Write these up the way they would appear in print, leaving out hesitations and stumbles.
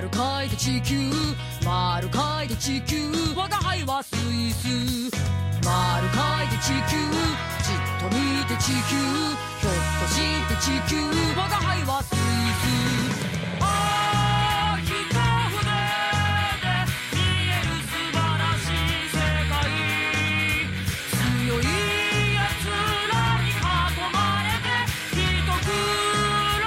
丸書いて地球丸書いて地球我が輩はスイス丸書いて地球じっと見て地球ひょっとして地球我が輩はスイスああ一筆で見える素晴らしい世界強い奴らに囲まれて一苦労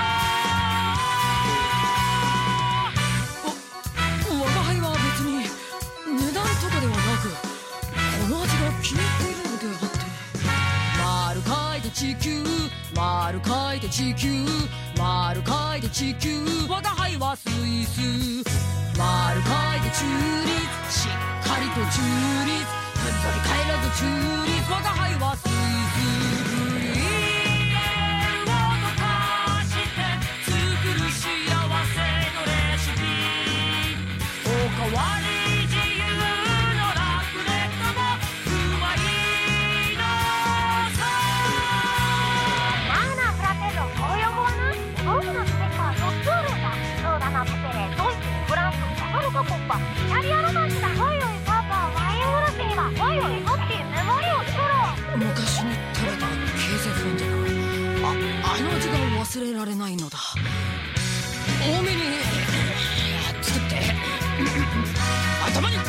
我が輩は別に値段とかではなくこの味が気に入っているのであって丸書いて地球丸書いて地球丸書いて地球我が輩はスイス丸書いて中立しっかりと中立ふんぞり返らず中立我が輩はスイスフリーを溶かして作る幸せのレシピおかわり自由のラクレットもうまいのさなあなあフラペンのこの横はなゴムのステッカー4つあるんだそうだなプペレドイツフランスカタルカコッパイタリアロマンスだおいおいパパワインおろしにはおいおいハッピーメモリを作ろう昔に食べたケーゼフォンじゃなあの味が忘れられないのだ多めに作って頭に食べよ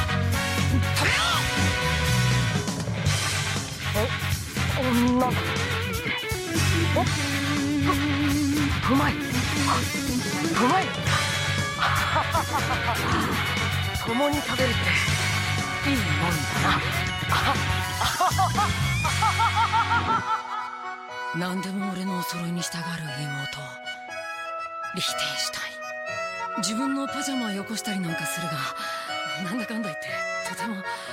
うなんだうまいうまい共に食べるっていいもんだな何でも俺のお揃いに従う妹リヒテンシュタイン自分のパジャマをよこしたりなんかするがなんだかんだ言ってとても